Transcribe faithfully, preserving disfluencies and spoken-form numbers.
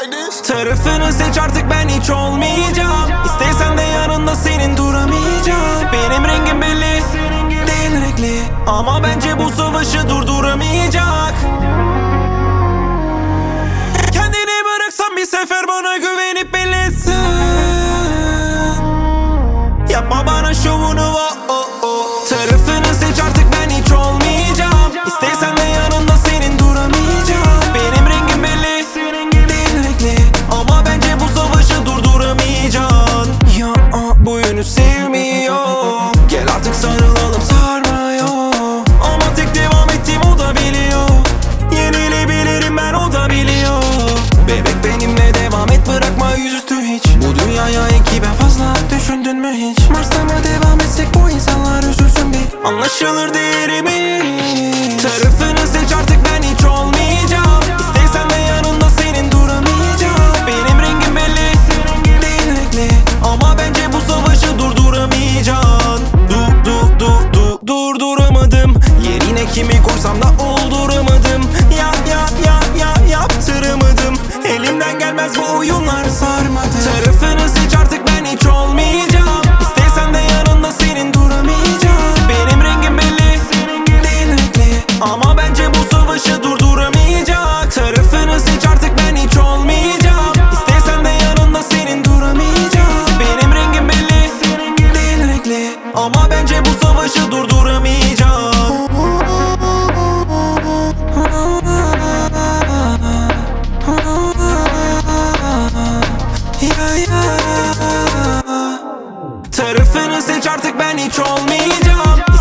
like this. Tarafını seç artık, ben hiç olmayacağım. İstesen de yanında senin duramayacağım. Benim rengim belli, değil renkli, ama bence bu savaşı durduramayacak. Kendini bıraksan bir sefer bana güvenip belirsin. Yapma bana şovunu, oh oh oh. Tarafını seç artık, ben hiç olmayacağım. İstesen de yanında senin duramayacağım. Benim rengim belli, değil renkli, ama bence bu savaşı durduramayacaksın. Ya ah, bu yönü sevmiyor. Gel artık sarılalım, sarmıyor. Ama tek devam ettiğim o da biliyor. Yenilebilirim ben, o da biliyor. Bebek benimle devam et, bırakma yüzüstü hiç. Bu dünyaya iki ben fazla düşündün mü hiç? Mars'a mı devam etsek, bu insanlar üzülsün bir. Anlaşılır değerimiz. Tarafını seç artık, ben hiç olmayacağım. İstesen de yanında senin duramayacağım. Benim rengim belli, değil renkli, ama bence bu savaşı durduramayacaksın. Du du du du durduramadım. Yerine kimi koysam da olduramadım. Ya ya ya ya yaptıramadım. Elimden gelmez bu oyunlar, sarmadı. Tarafını seç artık, ben hiç olmayacağım. İstesen de yanında senin duramayacağım. Benim rengim belli, değil renkli, ama bence bu savaşı durduramayacak. Tarafını seç artık, ben hiç olmayacağım. İstesen de yanında senin duramayacağım. Benim rengim belli, değil renkli, ama bence bu savaşı durduramayacak. Tarafını seç artık, ben hiç olmayacağım.